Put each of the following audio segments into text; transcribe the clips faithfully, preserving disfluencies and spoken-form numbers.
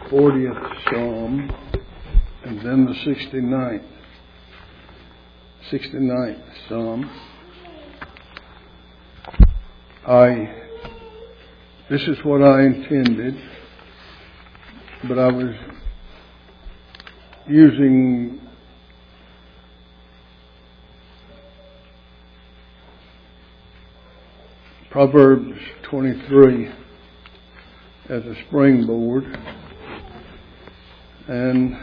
fortieth Psalm and then the sixty-ninth. sixty-ninth Psalm. I, this is what I intended, but I was using Proverbs twenty-three as a springboard, and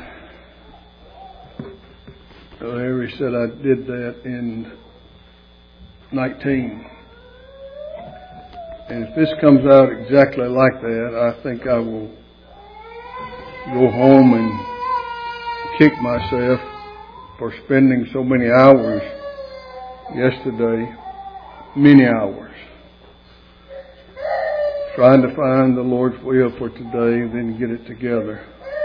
Larry said I did that in nineteen. And if this comes out exactly like that, I think I will go home and kick myself for spending so many hours yesterday, many hours, trying to find the Lord's will for today and then get it together.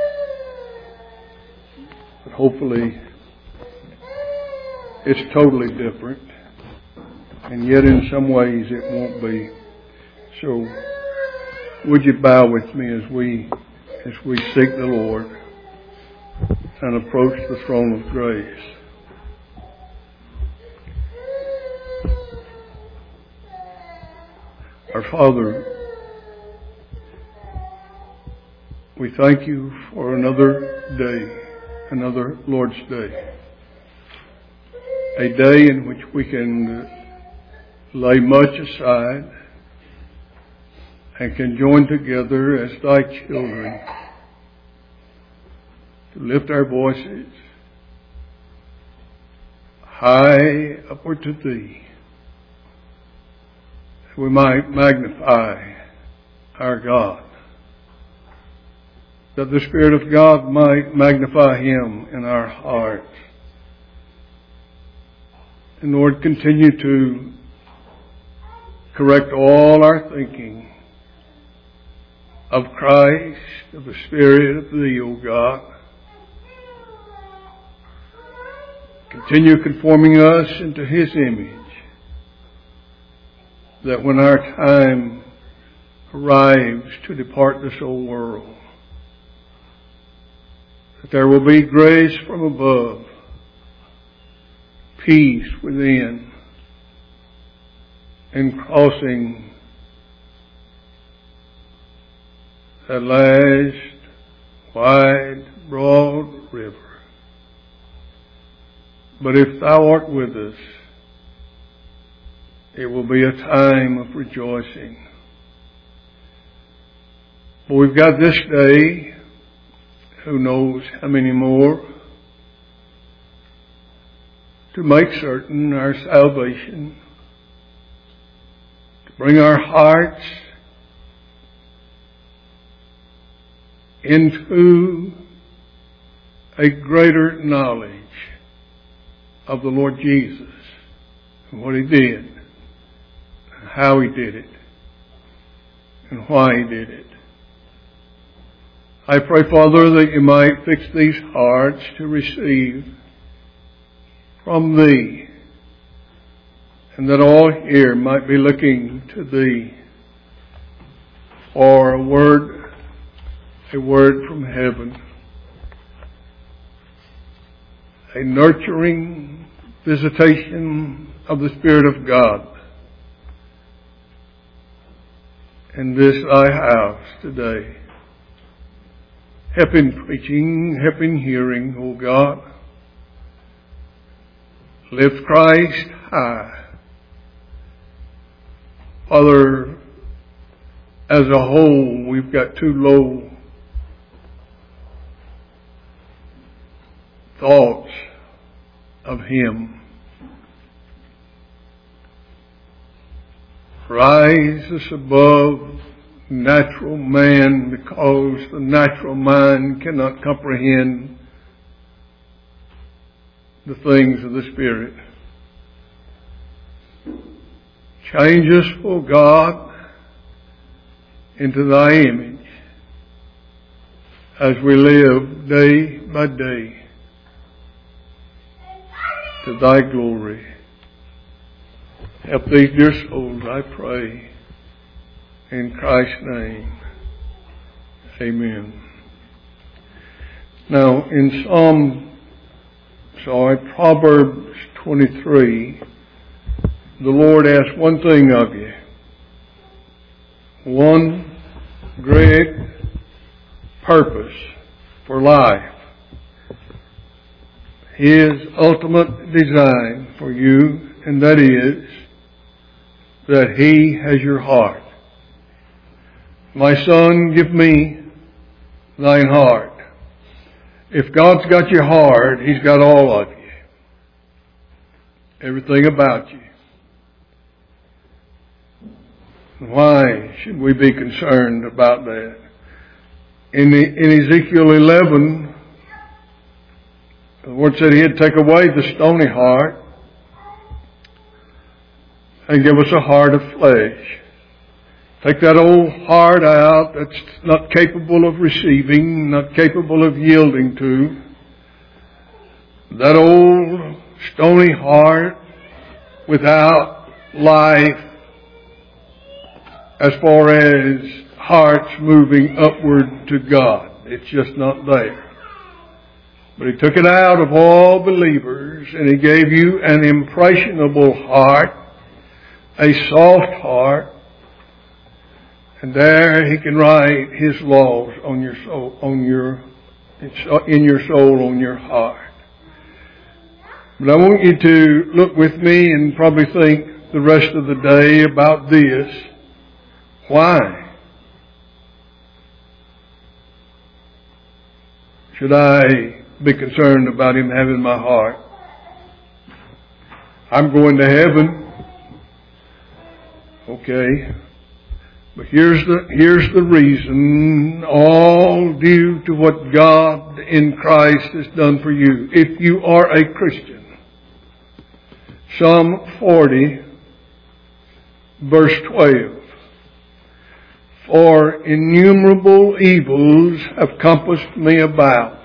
But hopefully it's totally different, and yet in some ways it won't be. So would you bow with me as we as we seek the Lord and approach the throne of grace. Our Father, we thank you for another day, another Lord's Day. A day in which we can lay much aside and can join together as thy children to lift our voices high upward to thee, that we might magnify our God, that the Spirit of God might magnify Him in our hearts. And Lord, continue to correct all our thinking of Christ, of the Spirit of Thee, O God. Continue conforming us into His image, that when our time arrives to depart this old world, that there will be grace from above, peace within, and crossing that last wide, broad river. But if thou art with us, it will be a time of rejoicing. But we've got this day, who knows how many more, to make certain our salvation, to bring our hearts into a greater knowledge of the Lord Jesus and what He did, and how He did it, and why He did it. I pray, Father, that you might fix these hearts to receive from Thee, and that all here might be looking to Thee for a word A word from heaven, a nurturing visitation of the Spirit of God in this thy house today. Help in preaching, help in hearing, O God. Lift Christ high. Father, as a whole, we've got too low thoughts of Him. Rise us above natural man, because the natural mind cannot comprehend the things of the Spirit. Change us, O God, into thy image as we live day by day to thy glory. Help these dear souls, I pray, in Christ's name. Amen. Now, in Psalm, sorry, Proverbs twenty-three, the Lord asks one thing of you. One great purpose for life. His ultimate design for you, and that is that He has your heart. My son, give me thine heart. If God's got your heart, He's got all of you. Everything about you. Why should we be concerned about that? In, the, in Ezekiel eleven, the Lord said He'd take away the stony heart and give us a heart of flesh. Take that old heart out that's not capable of receiving, not capable of yielding to. That old stony heart without life as far as hearts moving upward to God. It's just not there. But He took it out of all believers and He gave you an impressionable heart, a soft heart, and there He can write His laws on your soul, on your, in your soul, on your heart. But I want you to look with me and probably think the rest of the day about this. Why should I be concerned about Him having my heart? I'm going to heaven. Okay. But here's the, here's the reason, all due to what God in Christ has done for you. If you are a Christian. Psalm forty, verse twelve. For innumerable evils have compassed me about.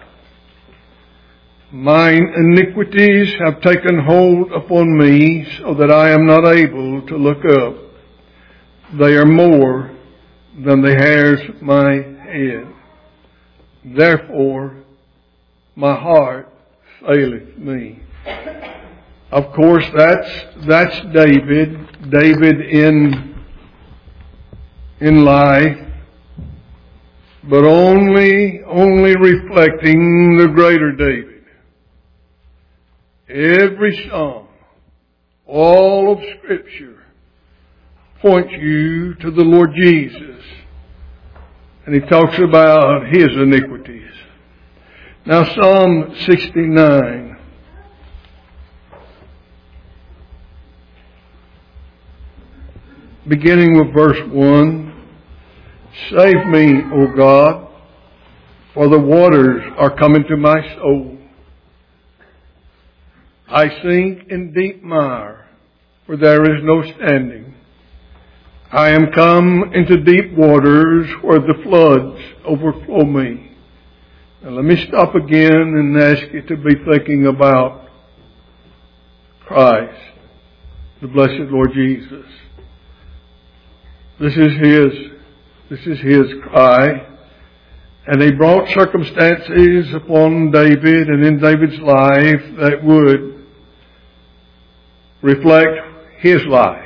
Mine iniquities have taken hold upon me, so that I am not able to look up. They are more than the hairs of my head. Therefore, my heart faileth me. Of course, that's, that's David. David in, in life. But only, only reflecting the greater David. Every psalm, all of Scripture, points you to the Lord Jesus. And He talks about His iniquities. Now Psalm sixty-nine. Beginning with verse one. Save me, O God, for the waters are coming to my soul. I sink in deep mire, for there is no standing. I am come into deep waters where the floods overflow me. Now let me stop again and ask you to be thinking about Christ, the blessed Lord Jesus. This is His, this is His cry. And He brought circumstances upon David and in David's life that would reflect His life.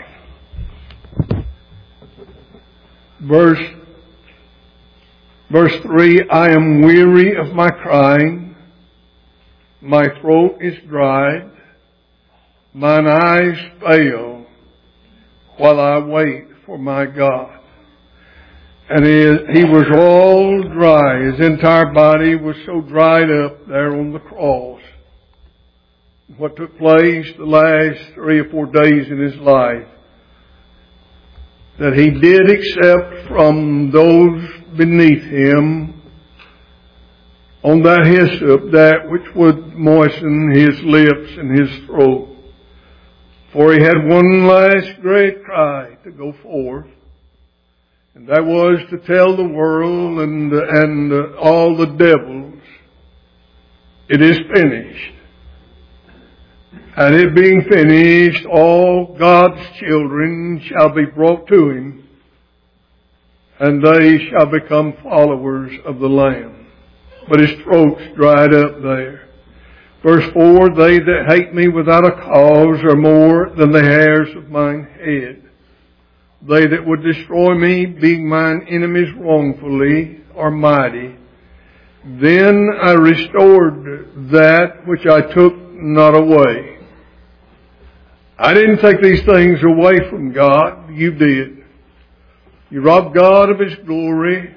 Verse, verse three, I am weary of my crying. My throat is dried. Mine eyes fail while I wait for my God. And he, he was all dry. His entire body was so dried up there on the cross. What took place the last three or four days in his life, that he did accept from those beneath him on that hyssop that which would moisten his lips and his throat. For he had one last great cry to go forth, and that was to tell the world and, and uh, all the devils, it is finished. And it being finished, all God's children shall be brought to Him, and they shall become followers of the Lamb. but his throat's dried up there. Verse four, they that hate me without a cause are more than the hairs of mine head. They that would destroy me, being mine enemies wrongfully, are mighty. Then I restored that which I took not away. I didn't take these things away from God. You did. You robbed God of His glory.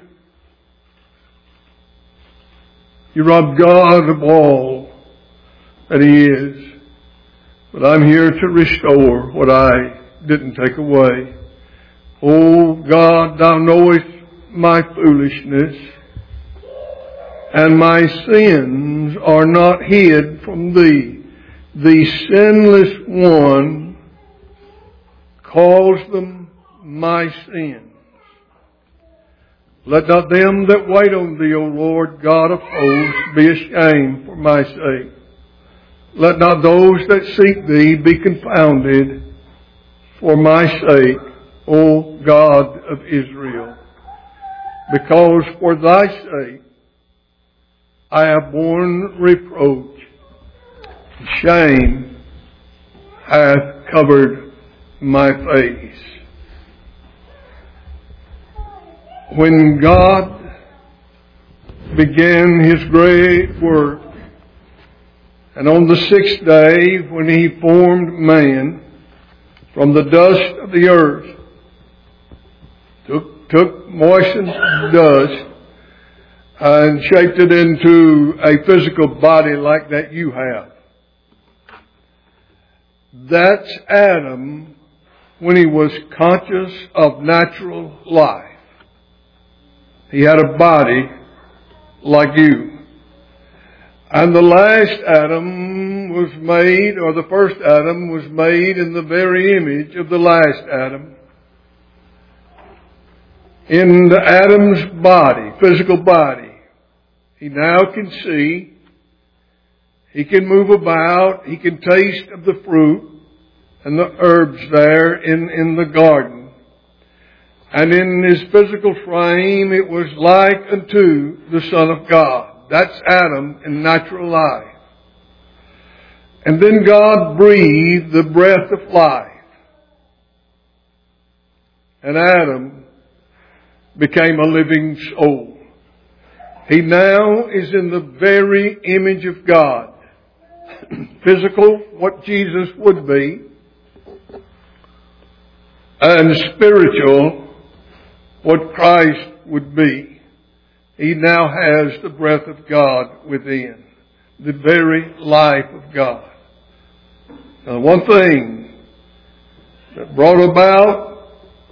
You robbed God of all that He is. But I'm here to restore what I didn't take away. O God, Thou knowest my foolishness, and my sins are not hid from Thee. The sinless one calls them my sins. Let not them that wait on Thee, O Lord God of hosts, be ashamed for my sake. Let not those that seek Thee be confounded for my sake, O God of Israel. Because for Thy sake I have borne reproach. Shame hath covered my face. When God began His great work, and on the sixth day when He formed man from the dust of the earth, took, took moistened dust and shaped it into a physical body like that you have. That's Adam when he was conscious of natural life. He had a body like you. And the last Adam was made, or the first Adam was made in the very image of the last Adam. In the Adam's body, physical body, he now can see. He can move about. He can taste of the fruit and the herbs there in, in the garden. And in his physical frame, it was like unto the Son of God. That's Adam in natural life. And then God breathed the breath of life. And Adam became a living soul. He now is in the very image of God. Physical, what Jesus would be. And spiritual, what Christ would be. He now has the breath of God within. The very life of God. Now, one thing that brought about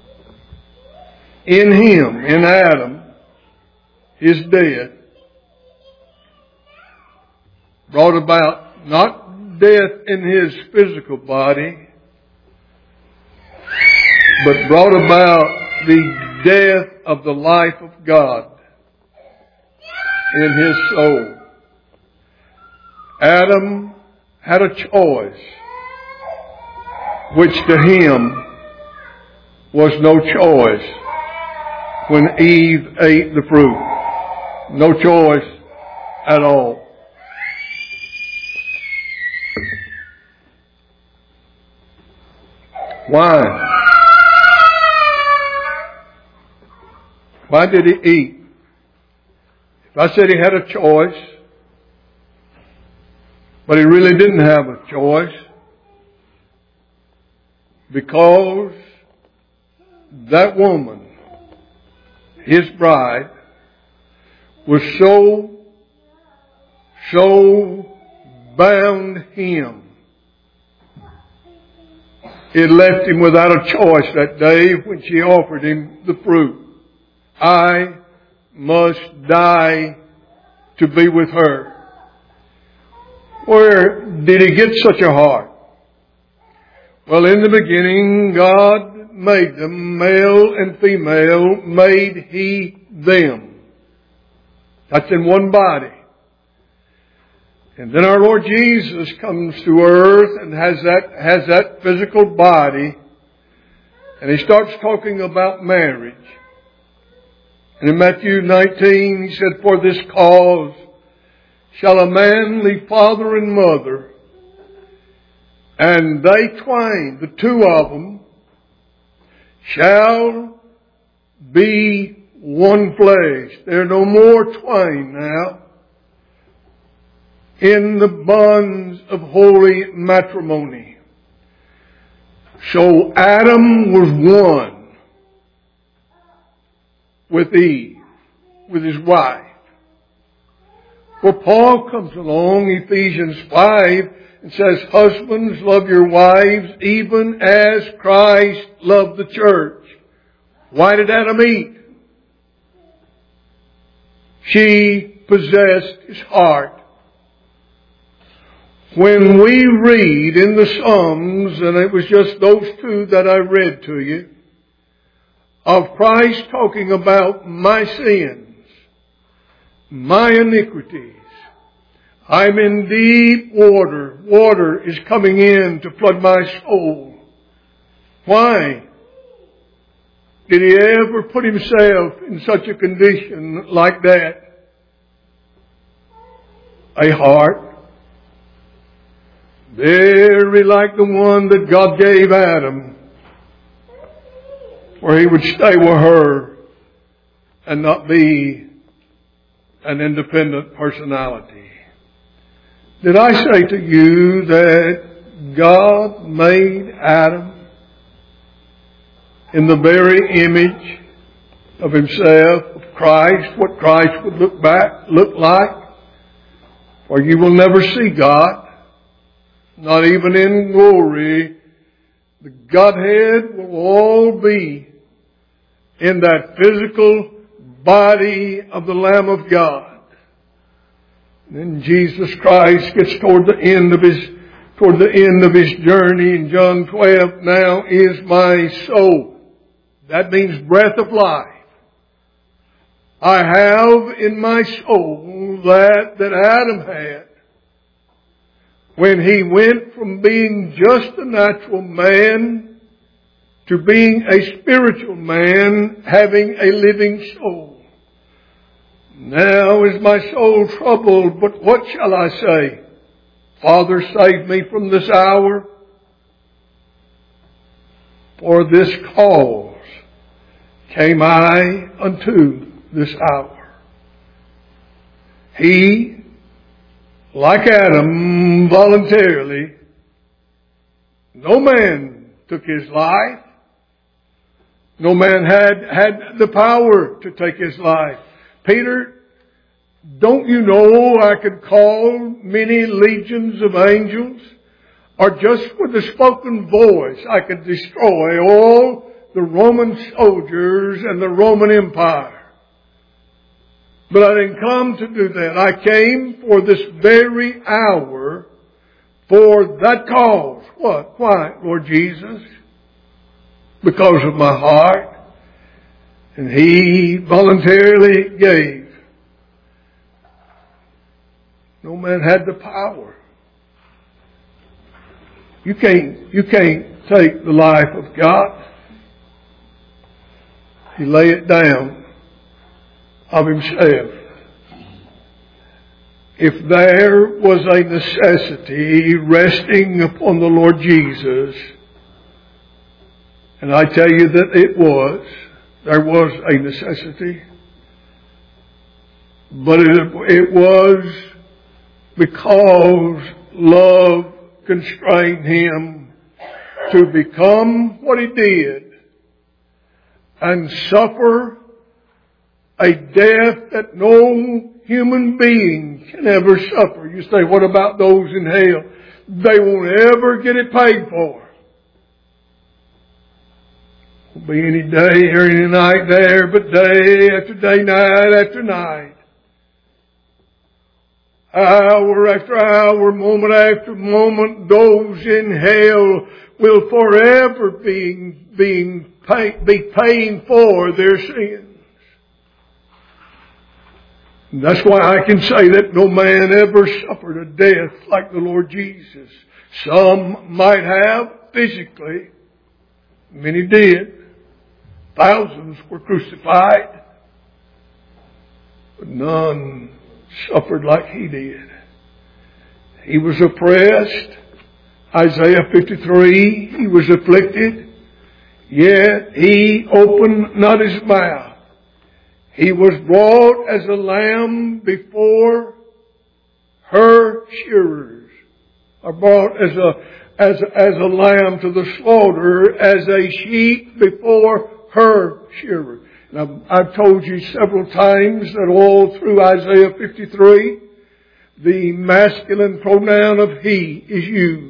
in him, in Adam, his death, brought about not death in his physical body, but brought about the death of the life of God in his soul. Adam had a choice, which to him was no choice when Eve ate the fruit. No choice at all. Why? Why did he eat? If I said he had a choice, but he really didn't have a choice, because that woman, his bride, was so, so bound him. It left him without a choice that day when she offered him the fruit. I must die to be with her. Where did he get such a heart? Well, in the beginning, God made them, male and female, made He them. That's in one body. And then our Lord Jesus comes to earth and has that, has that physical body. And He starts talking about marriage. And in Matthew nineteen, He said, for this cause shall a man leave father and mother, and they twain, the two of them, shall be one flesh. They're no more twain now in the bonds of holy matrimony. So Adam was one with Eve, with his wife. Well, Paul comes along, Ephesians five, and says, husbands, love your wives, even as Christ loved the church. Why did Adam eat? She possessed his heart. When we read in the Psalms, and it was just those two that I read to you, of Christ talking about my sins, my iniquities, I'm in deep water. Water is coming in to flood my soul. Why did he ever put himself in such a condition like that? A heart very like the one that God gave Adam, where he would stay with her and not be an independent personality. Did I say to you that God made Adam in the very image of himself, of Christ, what Christ would look back, look like? For you will never see God, not even in glory. The Godhead will all be in that physical body of the Lamb of God. And then Jesus Christ gets toward the end of his, toward the end of his journey in John twelve. Now is my soul. That means breath of life. I have in my soul that, that Adam had when he went from being just a natural man to being a spiritual man having a living soul. Now is my soul troubled, but what shall I say? Father, save me from this hour. For this cause came I unto this hour. He, like Adam, voluntarily, no man took his life. No man had, had the power to take his life. Peter, don't you know I could call many legions of angels? Or just with a spoken voice I could destroy all the Roman soldiers and the Roman Empire. But I didn't come to do that. I came for this very hour for that cause. What? Why, Lord Jesus? Because of my heart. And He voluntarily gave. No man had the power. You can't, you can't take the life of God. He lay it down of Himself. If there was a necessity resting upon the Lord Jesus, and I tell you that it was, there was a necessity, but it, it was because love constrained Him to become what He did and suffer a death that no human being can ever suffer. You say, what about those in hell? They won't ever get it paid for. Won't be any day or any night there, but day after day, night after night. Hour after hour, moment after moment, those in hell will forever be, being pay, be paying for their sins. And that's why I can say that no man ever suffered a death like the Lord Jesus. Some might have physically. Many did. Thousands were crucified. But none suffered like He did. He was oppressed. Isaiah fifty-three, He was afflicted, yet He opened not His mouth. He was brought as a lamb before her shearers, or brought as a, as, as a lamb to the slaughter, as a sheep before her shearer. Now, I've told you several times that all through Isaiah fifty-three, the masculine pronoun of he is used.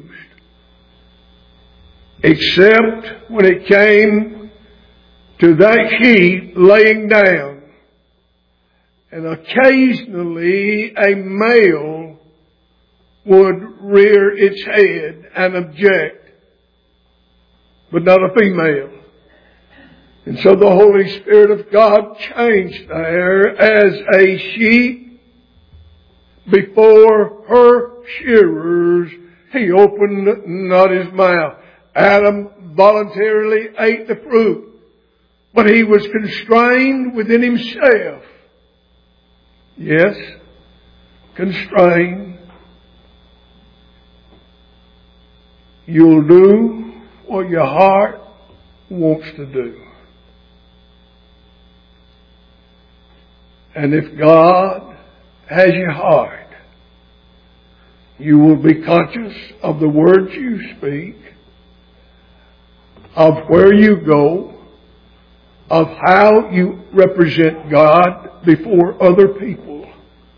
Except when it came to that sheep laying down. And occasionally a male would rear its head and object, but not a female. And so the Holy Spirit of God changed there as a sheep before her shearers. He opened not His mouth. Adam voluntarily ate the fruit, but he was constrained within himself. Yes, constrained. You'll do what your heart wants to do. And if God has your heart, you will be conscious of the words you speak, of where you go, of how you represent God before other people.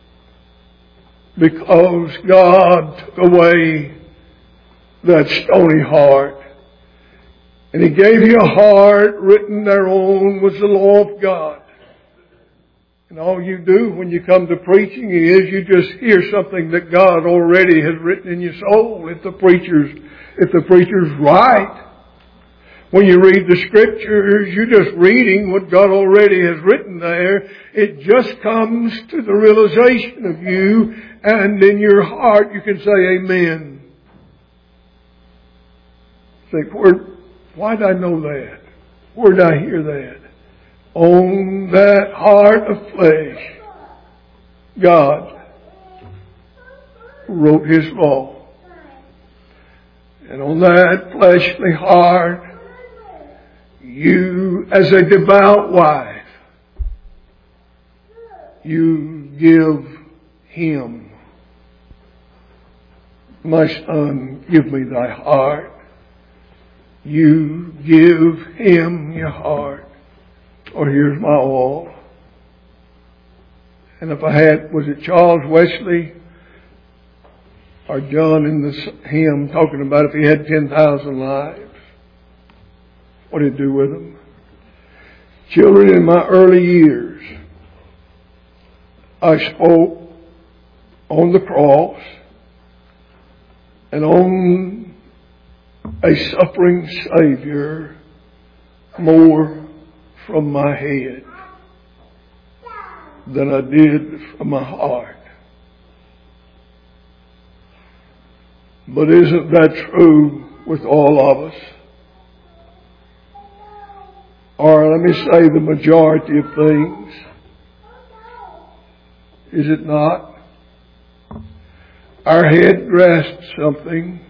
Because God took away that stony heart, and He gave you a heart written thereon was the law of God. And all you do when you come to preaching is you just hear something that God already has written in your soul. If the preacher's, if the preacher's right. When you read the Scriptures, you're just reading what God already has written there. It just comes to the realization of you, and in your heart you can say amen. Think, where, why did I know that? Where did I hear that? On that heart of flesh, God wrote His law. And on that fleshly heart, you, as a devout wife, you give Him, my son, give me thy heart. You give Him your heart. Or here's my all. And if I had, was it Charles Wesley or John in the hymn talking about if he had ten thousand lives? What did He do with them? Children, in my early years, I spoke on the cross and on a suffering Savior more from my head than I did from my heart. But isn't that true with all of us? Or let me say the majority of things. Is it not? Our head grasps something,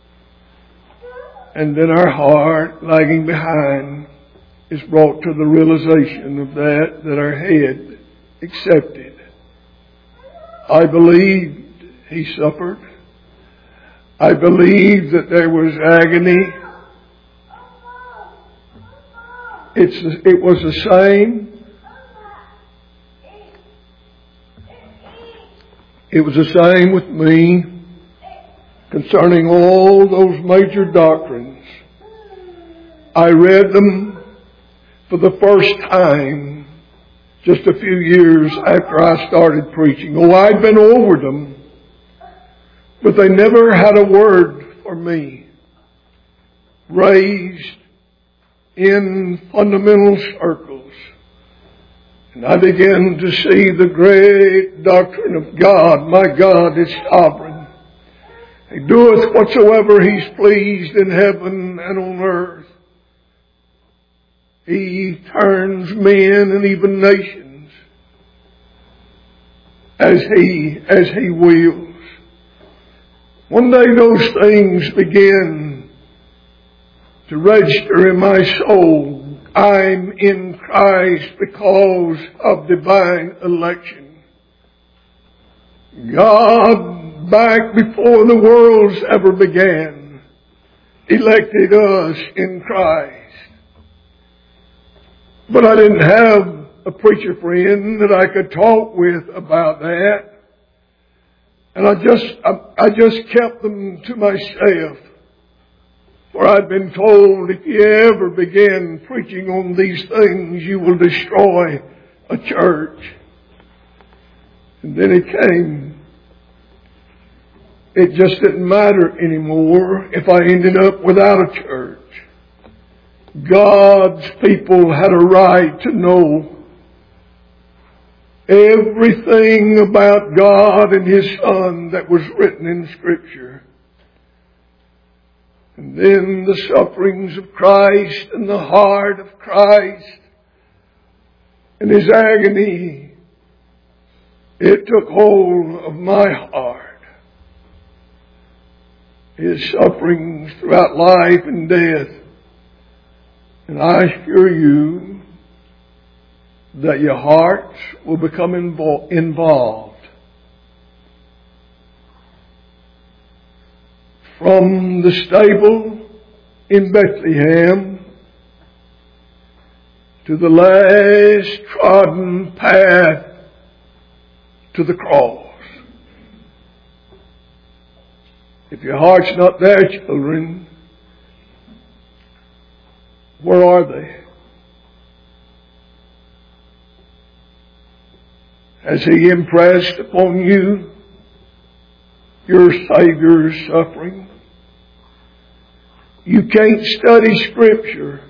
and then our heart, lagging behind, is brought to the realization of that, that our head accepted. I believed He suffered. I believed that there was agony. It's, it was the same. It was the same with me concerning all those major doctrines. I read them for the first time just a few years after I started preaching. Oh, I'd been over them, but they never had a word for me. Raised in fundamental circles. And I began to see the great doctrine of God. My God is sovereign. He doeth whatsoever He's pleased in heaven and on earth. He turns men and even nations as He, as He wills. One day those things begin to register in my soul. I'm in Christ because of divine election. God, back before the worlds ever began, elected us in Christ. But I didn't have a preacher friend that I could talk with about that. And I just, I, I just kept them to myself. For I'd been told if you ever begin preaching on these things, you will destroy a church. And then it came. It just didn't matter anymore if I ended up without a church. God's people had a right to know everything about God and His Son that was written in Scripture. And then the sufferings of Christ and the heart of Christ and His agony, it took hold of my heart. His sufferings throughout life and death. And I assure you that your hearts will become invol- involved. From the stable in Bethlehem to the last trodden path to the cross. If your heart's not there, children, where are they? Has He impressed upon you your Savior's suffering? You can't study Scripture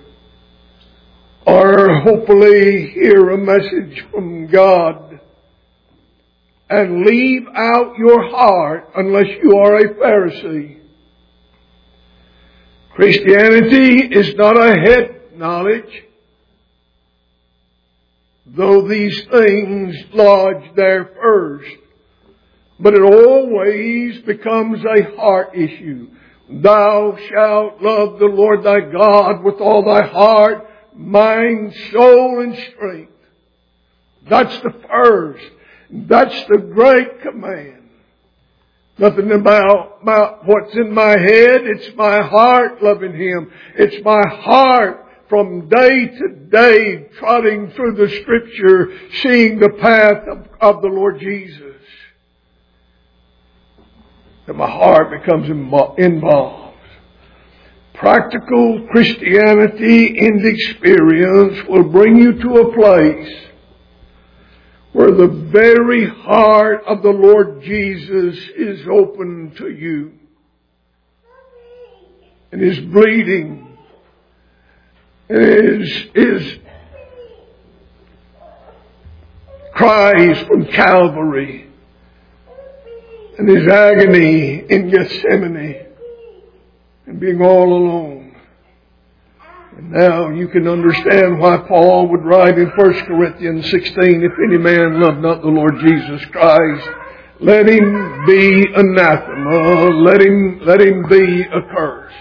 or hopefully hear a message from God and leave out your heart unless you are a Pharisee. Christianity is not a head knowledge, though these things lodge there first. But it always becomes a heart issue. Thou shalt love the Lord thy God with all thy heart, mind, soul, and strength. That's the first. That's the great command. Nothing about, about what's in my head. It's my heart loving Him. It's my heart from day to day trotting through the Scripture, seeing the path of, of the Lord Jesus. And my heart becomes involved. Practical Christianity and experience will bring you to a place where the very heart of the Lord Jesus is open to you and is bleeding and is, is cries from Calvary and His agony in Gethsemane and being all alone. And now you can understand why Paul would write in First Corinthians sixteen, if any man love not the Lord Jesus Christ, let him be anathema, let him, let him be accursed.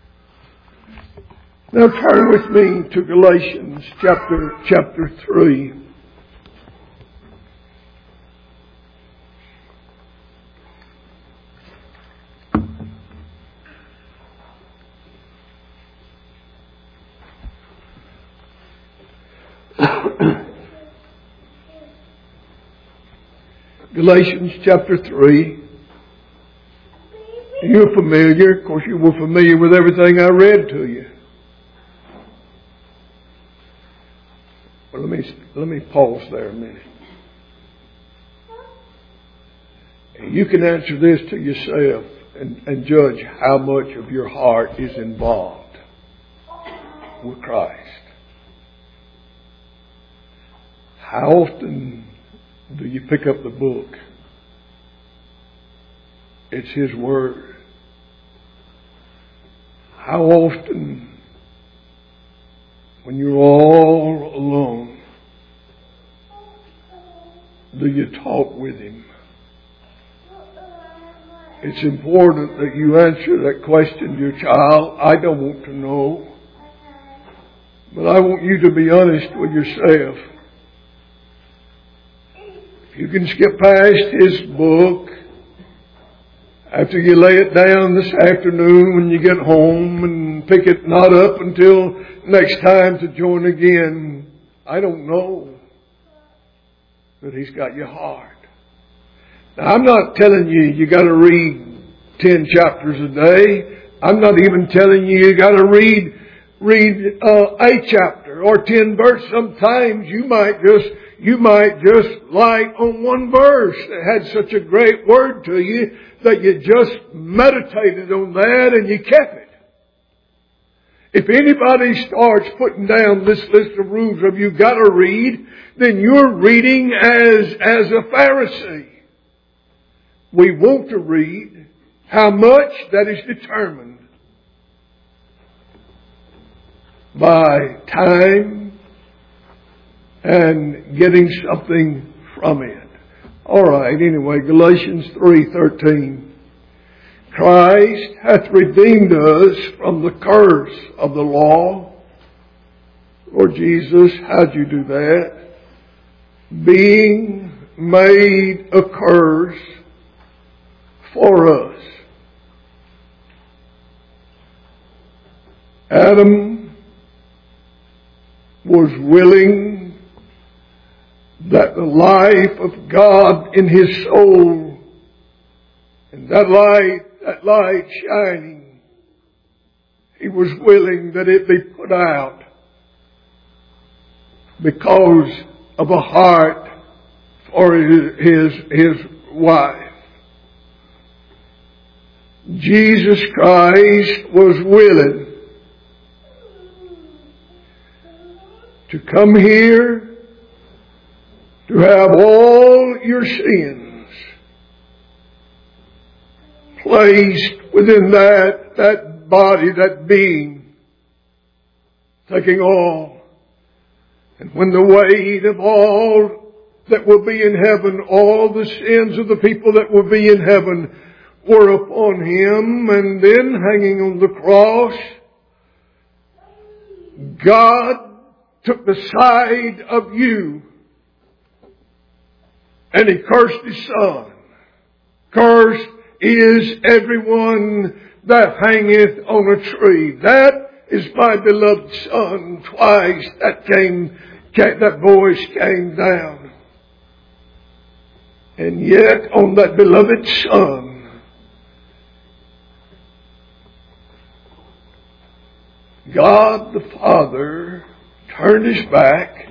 Now turn with me to Galatians chapter, chapter three. Galatians chapter three. You're familiar. Of course, you were familiar with everything I read to you. But let me, let me pause there a minute. You can answer this to yourself and, and judge how much of your heart is involved with Christ. How often do you pick up the book? It's His Word. How often, when you're all alone, do you talk with Him? It's important that you answer that question, dear child. I don't want to know. But I want you to be honest with yourself. If you can skip past his book, after you lay it down this afternoon when you get home and pick it not up until next time to join again, I don't know. But he's got your heart. Now, I'm not telling you you got to read ten chapters a day. I'm not even telling you you got to read read uh, a chapter or ten verses. Sometimes you might just you might just light on one verse that had such a great word to you that you just meditated on that and you kept it. If anybody starts putting down this list of rules of you got to read, then you're reading as as a Pharisee. We want to read. How much? That is determined by time and getting something from it. All right, anyway, Galatians three thirteen. Christ hath redeemed us from the curse of the law. Lord Jesus, how'd you do that? Being made a curse for us. Adam was willing that the life of God in his soul and that light, that light shining, he was willing that it be put out because of a heart for his, his, his wife. Jesus Christ was willing to come here to have all your sins placed within that, that body, that being, taking all. And when the weight of all that will be in heaven, all the sins of the people that will be in heaven were upon him, and then hanging on the cross, God took the side of you and he cursed his son. Cursed is everyone that hangeth on a tree. That is my beloved son. Twice that came, that voice came down. And yet on that beloved son, God the Father turned his back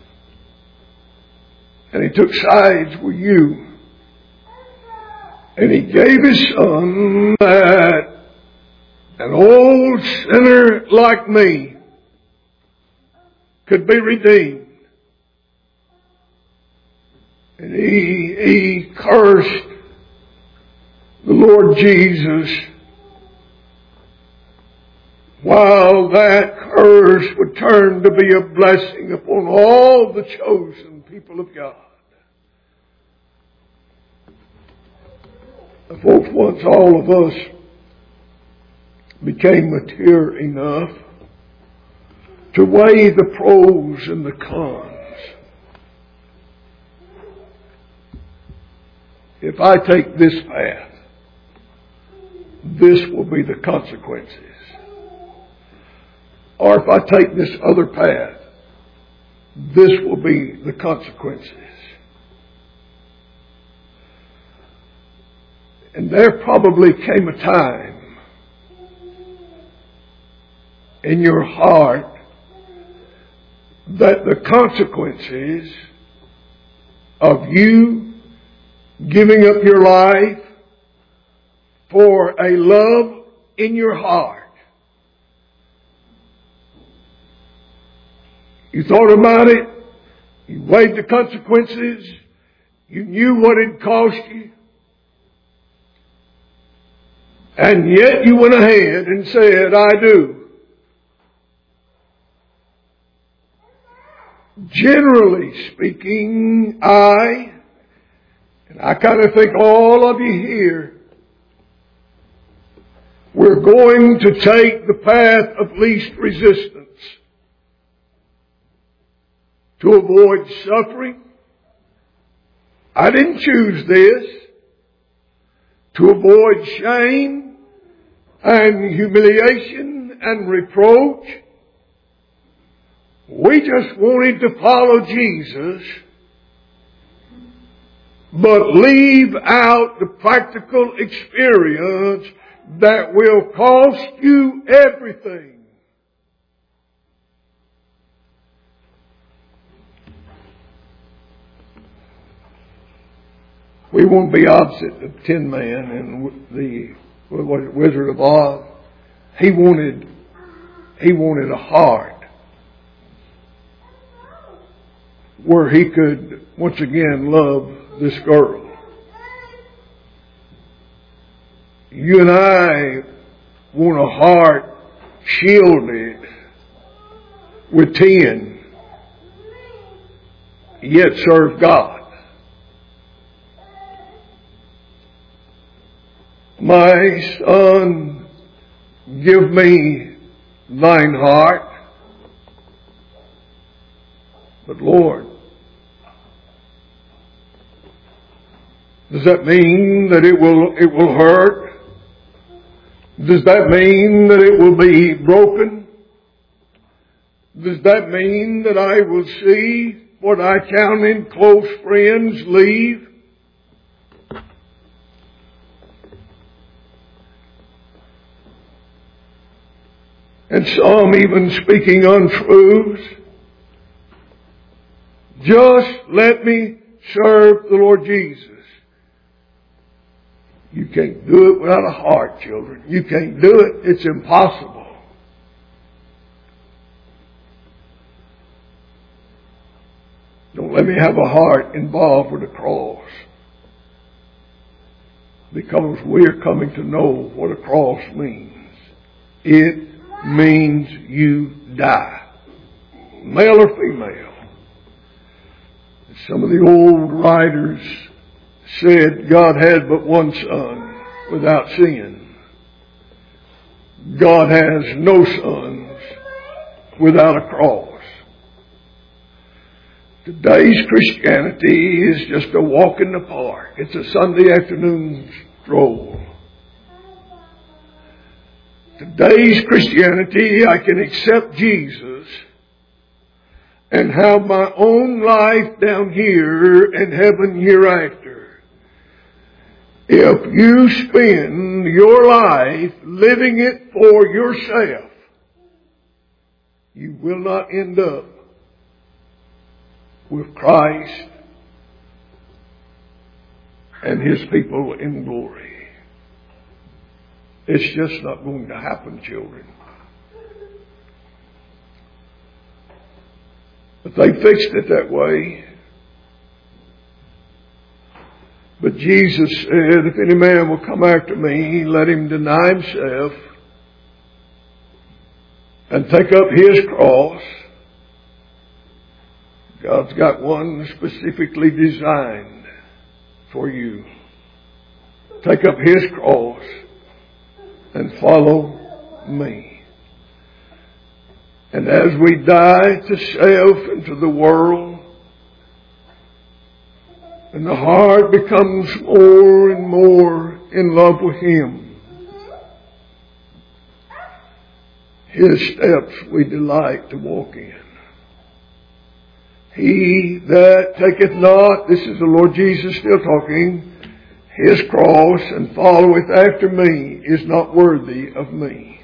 and he took sides with you. And he gave his son that an old sinner like me could be redeemed. And he, he cursed the Lord Jesus, while that curse would turn to be a blessing upon all the chosen people of God. Folks, once all of us became mature enough to weigh the pros and the cons. If I take this path, this will be the consequences. Or if I take this other path, this will be the consequences. And there probably came a time in your heart that the consequences of you giving up your life for a love in your heart, you thought about it, you weighed the consequences, you knew what it cost you, and yet you went ahead and said, I do. Generally speaking, I, and I kind of think all of you here, We're going to take the path of least resistance to avoid suffering. I didn't choose this. To avoid shame and humiliation and reproach. We just wanted to follow Jesus, but leave out the practical experience that will cost you everything. We won't be opposite of Tin Man and the what was it, Wizard of Oz. He wanted, he wanted a heart where he could once again love this girl. You and I want a heart shielded with tin, yet serve God. My son, give me thine heart. But Lord, does that mean that it will, it will hurt? Does that mean that it will be broken? Does that mean that I will see what I counted close friends leave? And some even speaking untruths. Just let me serve the Lord Jesus. You can't do it without a heart, children. You can't do it. It's impossible. Don't let me have a heart involved with the cross. Because we're coming to know what a cross means. It means you die. Male or female. Some of the old writers said God had but one son without sin. God has no sons without a cross. Today's Christianity is just a walk in the park. It's a Sunday afternoon stroll. Today's Christianity, I can accept Jesus and have my own life down here and heaven hereafter. If you spend your life living it for yourself, you will not end up with Christ and His people in glory. It's just not going to happen, children. But they fixed it that way. But Jesus said, if any man will come after me, let him deny himself and take up his cross. God's got one specifically designed for you. Take up His cross and follow me. And as we die to self and to the world, and the heart becomes more and more in love with Him, His steps we delight to walk in. He that taketh not, this is the Lord Jesus still talking, His cross and followeth after me is not worthy of me.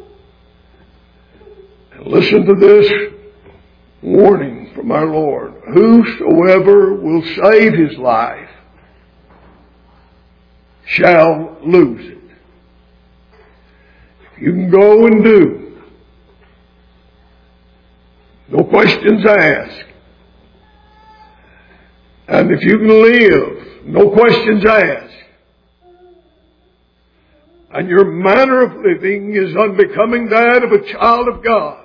And listen to this warning from our Lord. Whosoever will save his life shall lose it. If you can go and do, no questions asked. And if you can live, no questions asked. And your manner of living is unbecoming that of a child of God.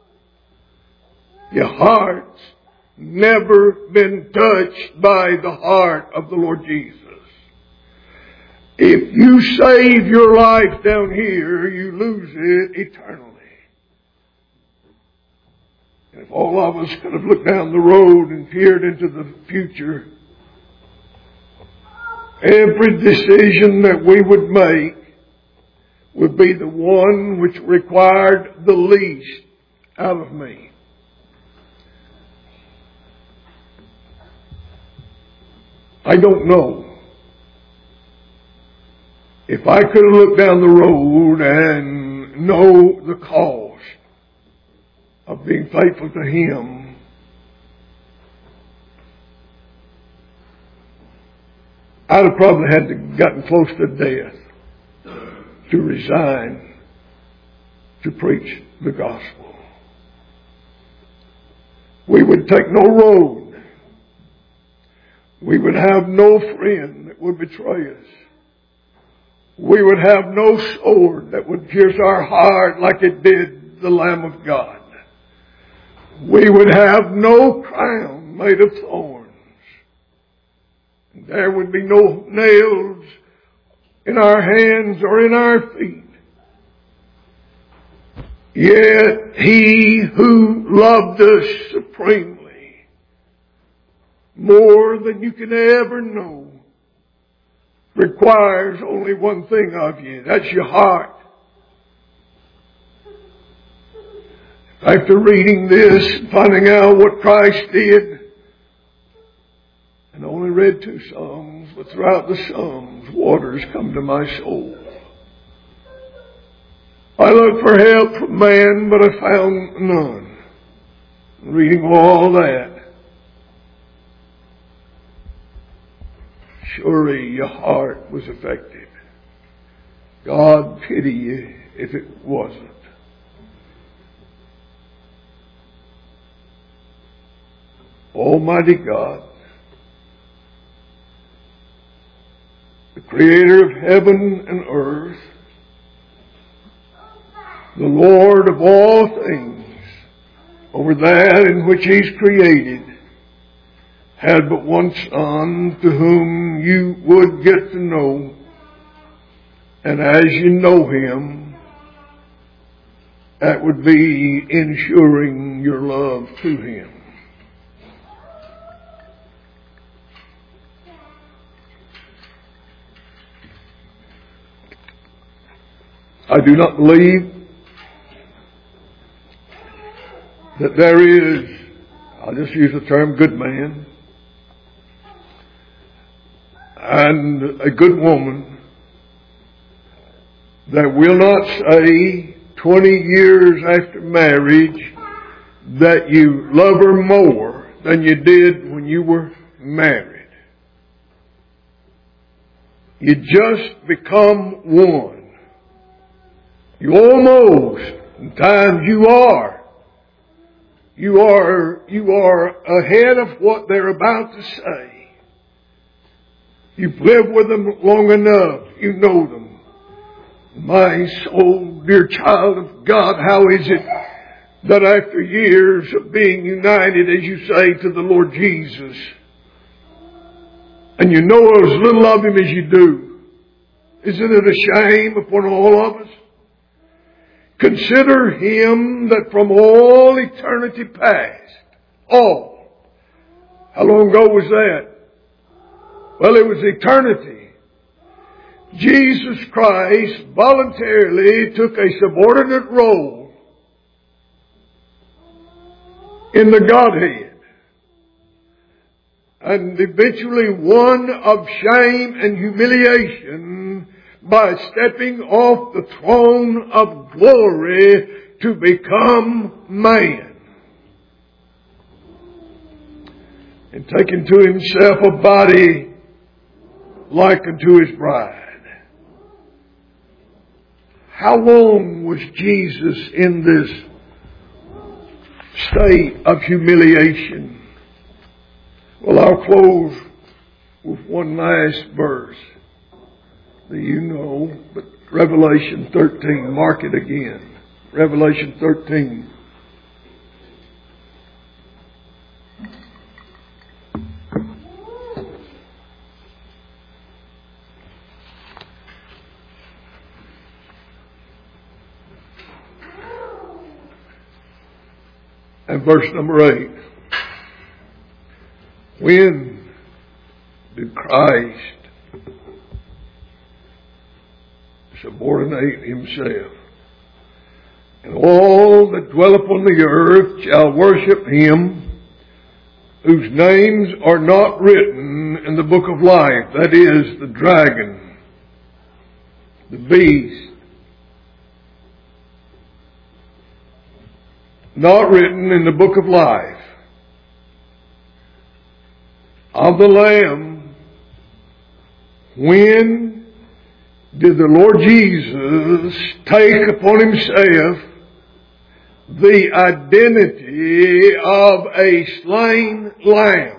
Your heart's never been touched by the heart of the Lord Jesus. If you save your life down here, you lose it eternally. If all of us could have looked down the road and peered into the future, every decision that we would make would be the one which required the least out of me. I don't know. If I could have looked down the road and know the cost of being faithful to Him, I'd have probably had to gotten close to death to resign to preach the gospel. We would take no road. We would have no friend that would betray us. We would have no sword that would pierce our heart like it did the Lamb of God. We would have no crown made of thorns. There would be no nails in our hands or in our feet. Yet He who loved us supremely, more than you can ever know, requires only one thing of you. That's your heart. After reading this, finding out what Christ did, and only read two Psalms, but throughout the Psalms, waters come to my soul. I looked for help from man, but I found none. Reading all that, surely your heart was affected. God pity you if it wasn't. Almighty God, the Creator of heaven and earth, the Lord of all things, over that in which He's created, had but one Son to whom you would get to know. And as you know Him, that would be ensuring your love to Him. I do not believe that there is, I'll just use the term good man, and a good woman that will not say twenty years after marriage that you love her more than you did when you were married. You just become one. You almost, in times you are. You are, you are ahead of what they're about to say. You've lived with them long enough. You know them. My soul, dear child of God, how is it that after years of being united, as you say, to the Lord Jesus, and you know as little of Him as you do, isn't it a shame upon all of us? Consider Him that from all eternity past, all. How long ago was that? Well, it was eternity. Jesus Christ voluntarily took a subordinate role in the Godhead, and eventually one of shame and humiliation by stepping off the throne of glory to become man, and taking to Himself a body like unto His bride. How long was Jesus in this state of humiliation? Well, I'll close with one last verse that you know, but Revelation thirteen, mark it again. Revelation thirteen. and verse number eight. When did Christ subordinate himself? And all that dwell upon the earth shall worship him, whose names are not written in the book of life. That is, the dragon, the beast, not written in the book of life of the Lamb. When did the Lord Jesus take upon himself the identity of a slain lamb?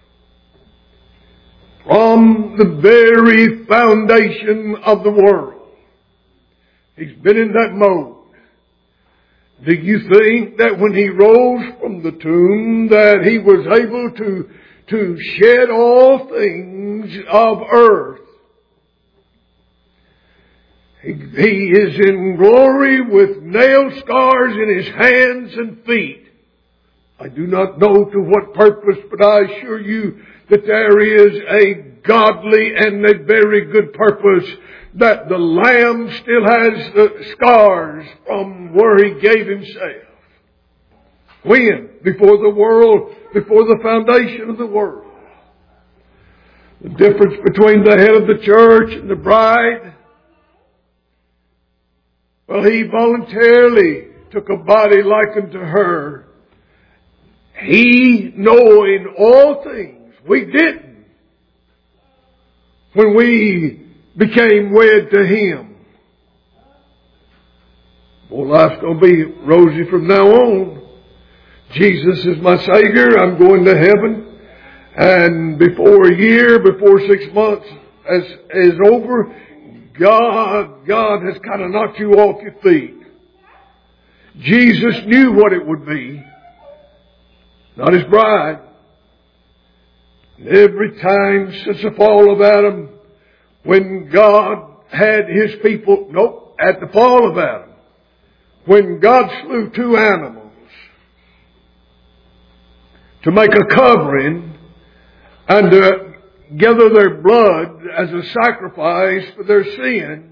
From the very foundation of the world, he's been in that mode. Do you think that when he rose from the tomb that he was able to, to shed all things of earth? He, he is in glory with nail scars in his hands and feet. I do not know to what purpose, but I assure you that there is a godly and a very good purpose, that the Lamb still has the scars from where he gave himself. When? Before the world, before the foundation of the world. The difference between the head of the church and the bride. Well, he voluntarily took a body likened to her. He, knowing all things, we didn't. When we became wed to him. Well, life's going to be rosy from now on. Jesus is my Savior. I'm going to heaven. And before a year, before six months is, is over, God, God has kind of knocked you off your feet. Jesus knew what it would be. Not his bride. And every time since the fall of Adam, when God had his people, nope, at the fall of Adam, when God slew two animals to make a covering and to gather their blood as a sacrifice for their sin,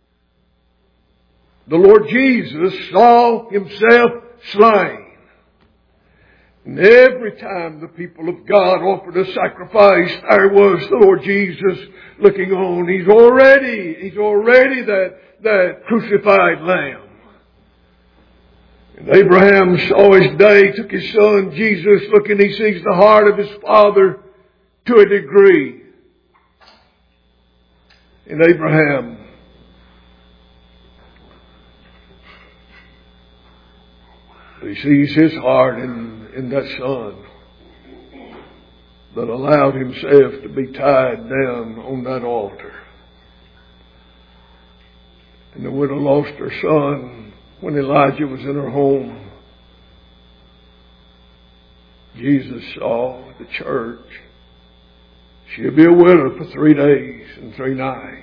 the Lord Jesus saw himself slain. And every time the people of God offered a sacrifice, there was the Lord Jesus looking on. He's already, He's already that, that crucified lamb. And Abraham saw his day, took his son Jesus, looking, he sees the heart of his father to a degree. And Abraham he sees his heart in, in that son that allowed himself to be tied down on that altar. And the widow lost her son when Elijah was in her home. Jesus saw the church. She'll be a widow for three days and three nights.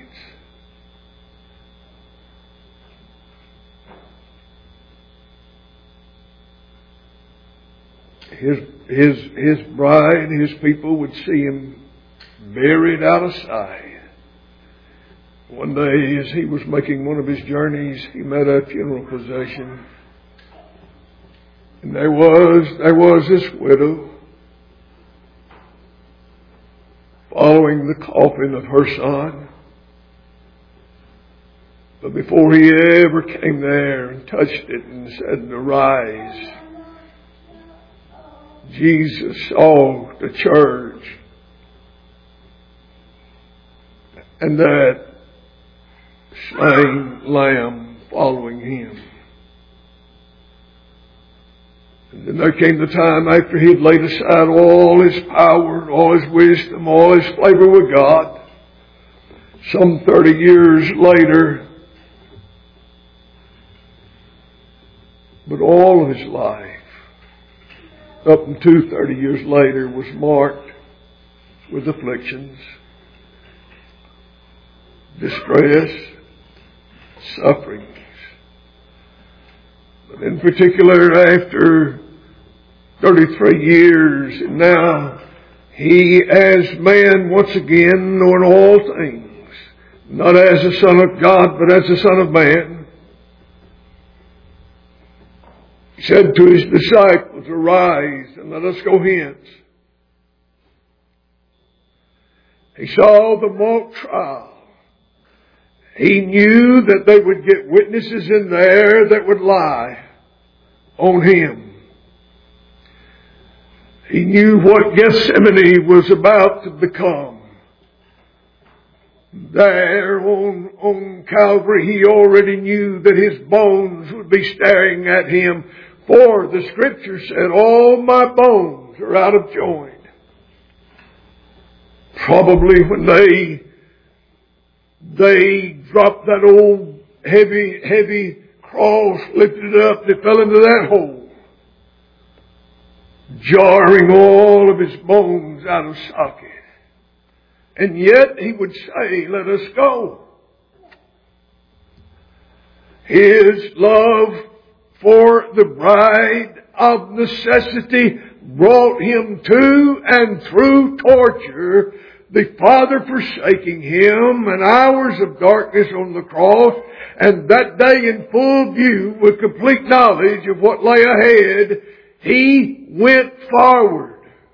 His, his, his bride, his people would see him buried out of sight. One day as he was making one of his journeys, he met a funeral procession. And there was, there was this widow following the coffin of her son. But before he ever came there and touched it and said, "Arise," Jesus saw the church and that slain lamb following him. And then there came the time after he had laid aside all his power, all his wisdom, all his favor with God. Some thirty years later, but all of his life, up until thirty years later, was marked with afflictions, distress, sufferings. But in particular, after thirty-three years, and now He as man once again, knowing all things, not as the Son of God, but as the Son of Man, He said to His disciples, "Arise and let us go hence." He saw the mock trial. He knew that they would get witnesses in there that would lie on Him. He knew what Gethsemane was about to become. There on, on Calvary, He already knew that His bones would be staring at Him. For the Scripture said, "All my bones are out of joint." Probably when they they dropped that old heavy, heavy cross, lifted it up, they fell into that hole, jarring all of His bones out of socket. And yet He would say, "Let us go." His love for the bride of necessity brought Him to and through torture, the Father forsaking Him, and hours of darkness on the cross, and that day in full view with complete knowledge of what lay ahead, He went forward.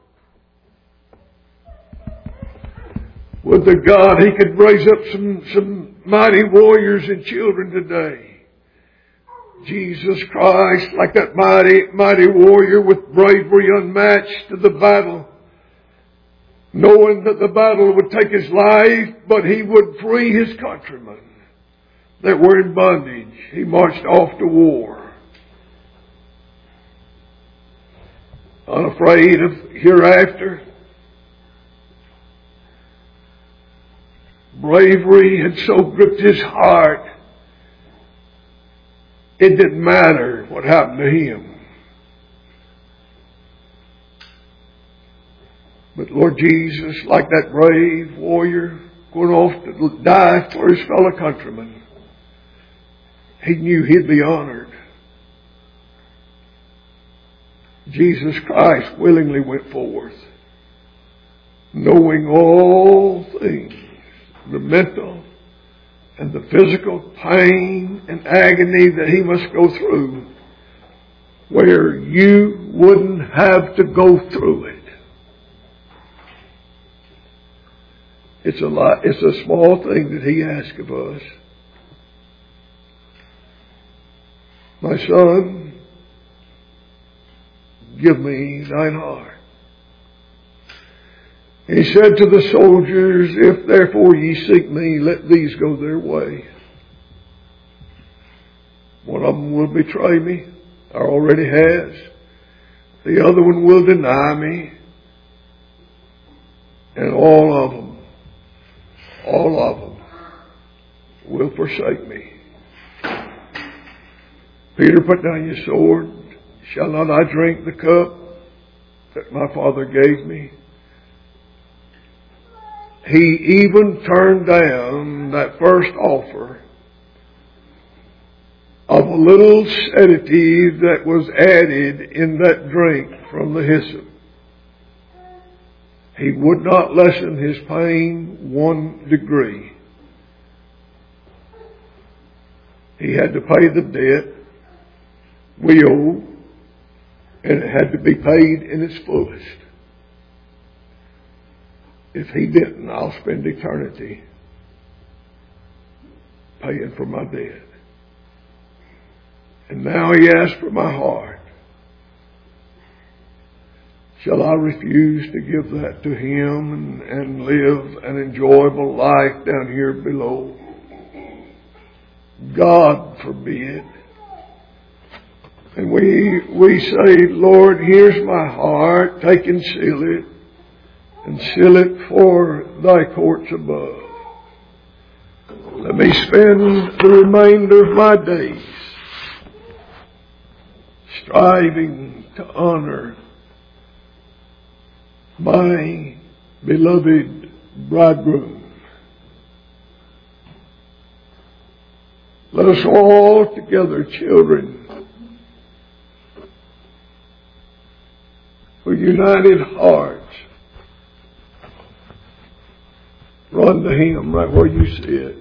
Would to God He could raise up some, some mighty warriors and children today. Jesus Christ, like that mighty, mighty warrior with bravery unmatched to the battle, knowing that the battle would take His life, but He would free His countrymen that were in bondage. He marched off to war, unafraid of hereafter. Bravery had so gripped His heart, it didn't matter what happened to Him. But Lord Jesus, like that brave warrior going off to die for his fellow countrymen, He knew He'd be honored. Jesus Christ willingly went forth, knowing all things, the mental and the physical pain and agony that He must go through, where you wouldn't have to go through it. It's a lot, it's a small thing that He asks of us. "My son, give me thine heart." He said to the soldiers, "If therefore ye seek me, let these go their way. One of them will betray me, or already has. The other one will deny me. And all of them, all of them will forsake me." Peter, put down your sword. "Shall not I drink the cup that my Father gave me?" He even turned down that first offer of a little sedative that was added in that drink from the hyssop. He would not lessen His pain one degree. He had to pay the debt we owed, and it had to be paid in its fullest. If He didn't, I'll spend eternity paying for my debt. And now He asks for my heart. Shall I refuse to give that to Him and, and live an enjoyable life down here below? God forbid. And we, we say, "Lord, here's my heart. Take and seal it. And seal it for Thy courts above. Let me spend the remainder of my days striving to honor my beloved bridegroom." Let us all together, children, with united hearts, run to Him right where you sit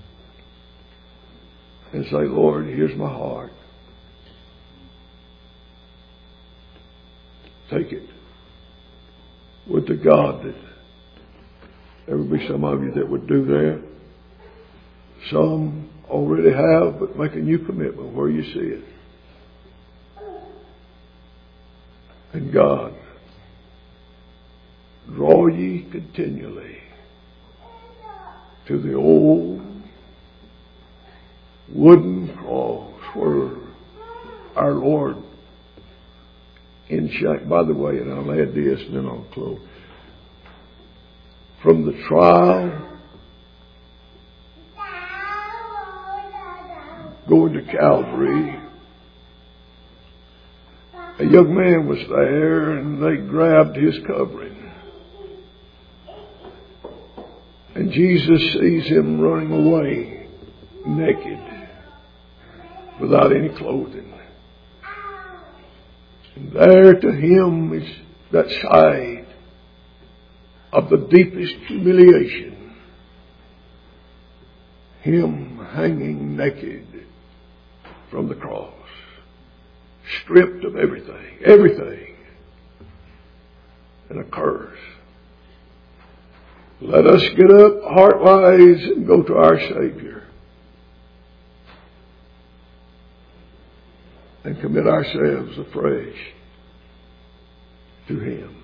and say, Lord, here's my heart. Take it with the God that there would be some of you that would do that. Some already have, but make a new commitment where you see it. And God, draw ye continually to the old wooden cross where our Lord in shack. By the way, and I'll add this and then I'll close. From the trial going to Calvary, a young man was there and they grabbed his covering. And Jesus sees him running away naked without any clothing. And there to him is that side of the deepest humiliation. Him hanging naked from the cross. Stripped of everything. Everything. And a curse. Let us get up heart-wise and go to our Savior. And commit ourselves afresh to Him.